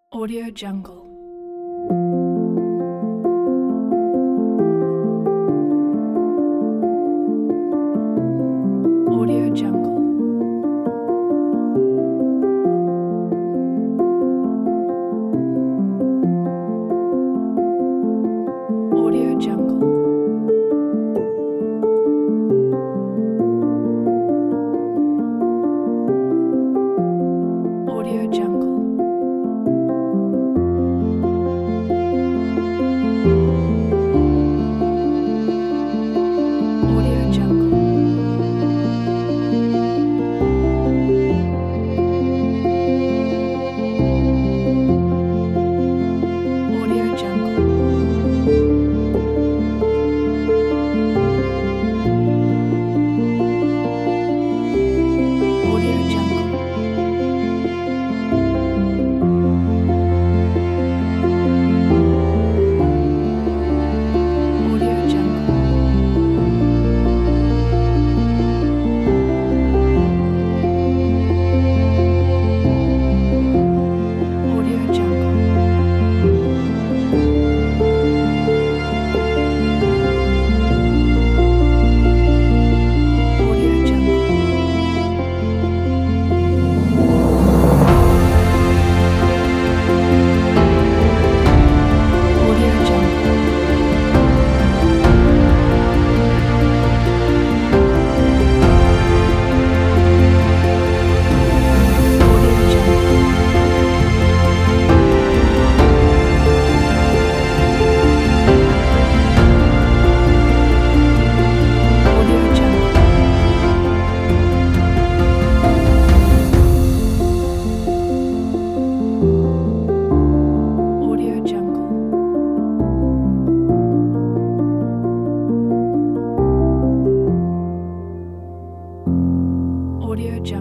Audio Jungle. Audio Jungle. Audio Jungle. Audio Jungle. Audio Jungle. Audio Jungle. Audio Jungle. Audio Jungle. Audio Jungle. Audio Jungle. Audio Jungle. Audio Jungle. Audio Jungle. Audio Jungle. Audio Jungle.